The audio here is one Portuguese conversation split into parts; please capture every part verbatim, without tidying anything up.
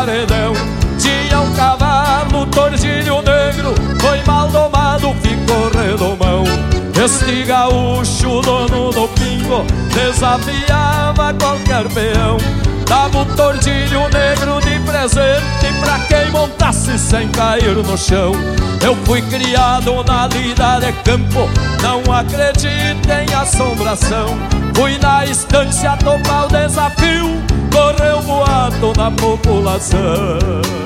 paredão. Tinha um cavalo, tordilho negro, foi mal domado, ficou redomão. Este gaúcho, dono do pingo, desafiava qualquer peão. Dava um tordilho negro de presente pra quem montasse sem cair no chão. Eu fui criado na lida de campo, não acredito em assombração. Fui na estância topar o desafio, correu boato na população.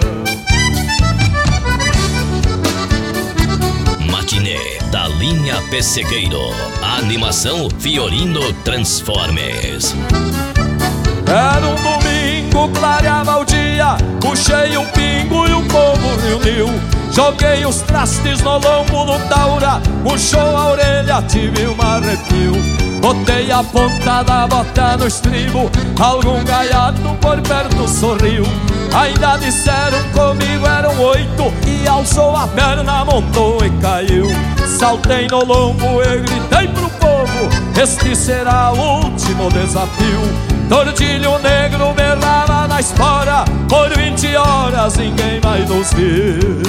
Matinê da linha Pessegueiro. Animação Fiorino Transformes. Era um domingo, clareava o dia, puxei um pingo e o povo reuniu. Joguei os trastes no lombo do taura, puxou a orelha, tive um arrepio. Botei a ponta da bota no estribo, algum gaiato por perto sorriu. Ainda disseram comigo eram oito, e alçou a perna, montou e caiu. Saltei no lombo e gritei pro povo, este será o último desafio. Tordilho negro berrava na espora, por vinte horas ninguém mais nos viu.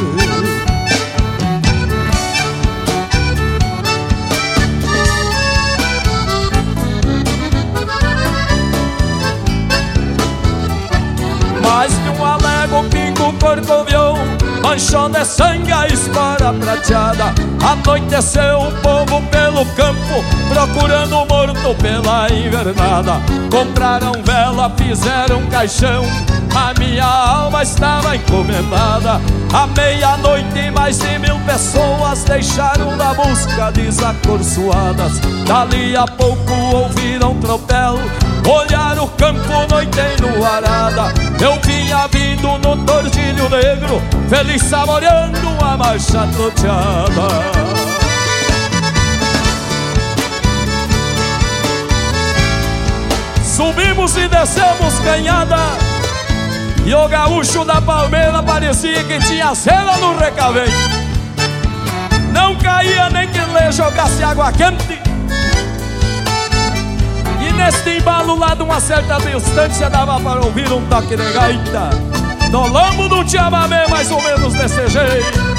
Mais que um alego, pingo corcoviou, manchou de sangue a espora prateada. Anoiteceu o povo pelo campo, procurando o morto pela invernada. Compraram vela, fizeram um caixão, a minha alma estava encomendada. À meia-noite mais de mil pessoas deixaram da busca desacorçoadas. Dali a pouco ouviram tropel, olharam o campo, noite enluarada. Eu vinha vindo no tordilho negro, feliz saboreando a marcha troteada. Subimos e descemos canhada, e o gaúcho da palmeira parecia que tinha cera no recaveio. Não caía nem que lhe jogasse água quente. E neste embalo lá de uma certa distância dava para ouvir um toque de gaita. No lombo de um chamamé mais ou menos desse jeito.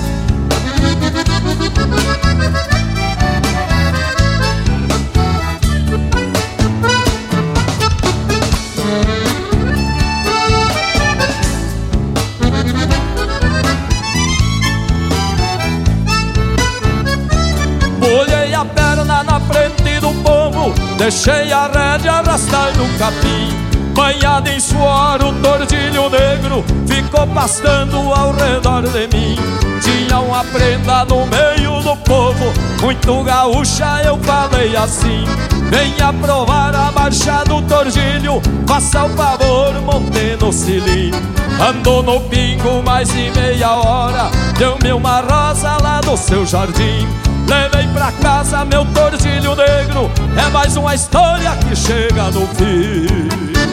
Olhei a perna na frente do povo, deixei a rédea arrastar no capim. Banhado em suor, o tordilho negro ficou pastando ao redor de mim. Tinha uma prenda no meio do povo, muito gaúcha, eu falei assim: venha provar a marcha do tordilho, faça o favor, monte no cilim. Andou no pingo mais de meia hora, deu-me uma rosa lá do seu jardim. Levei pra casa meu tordilho negro, é mais uma história que chega no fim.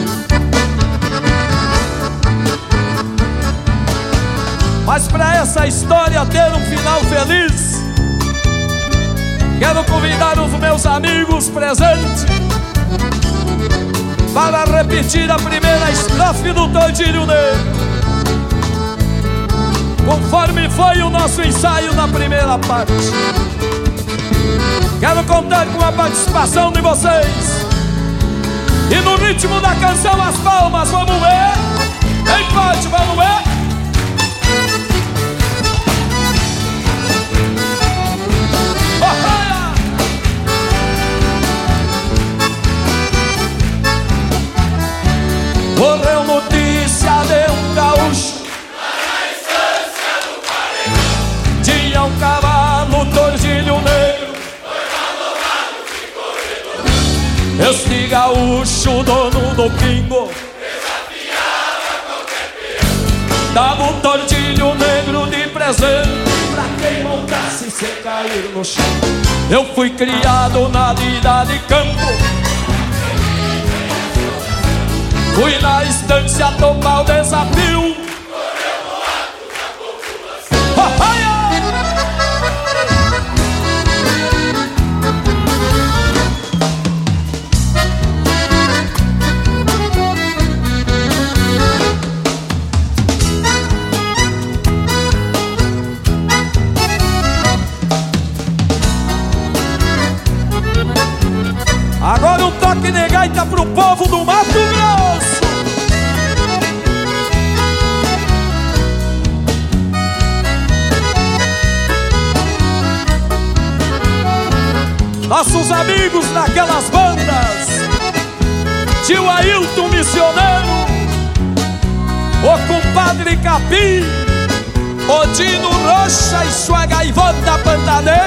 Mas pra essa história ter um final feliz, quero convidar os meus amigos presentes para repetir a primeira estrofe do tordilho negro, conforme foi o nosso ensaio na primeira parte. Quero contar com a participação de vocês, e no ritmo da canção as palmas, vamos ver? Bem forte, vamos ver? Correu notícia de um gaúcho na estância do paredão. Tinha um cavalo, tordilho negro, foi mal domado, ficou redomão. este gaúcho, dono do pingo, Desafiava qualquer peão. dava um tordilho negro de presente pra quem montasse sem cair no chão. Eu fui criado na lida de campo, fui na estância topar o desafio. Correu boato da população. pro povo do Mato Grosso. Nossos amigos naquelas bandas, tio Ailton Missioneiro, o compadre Capim, o Dino Rocha e sua gaivota pantaneira.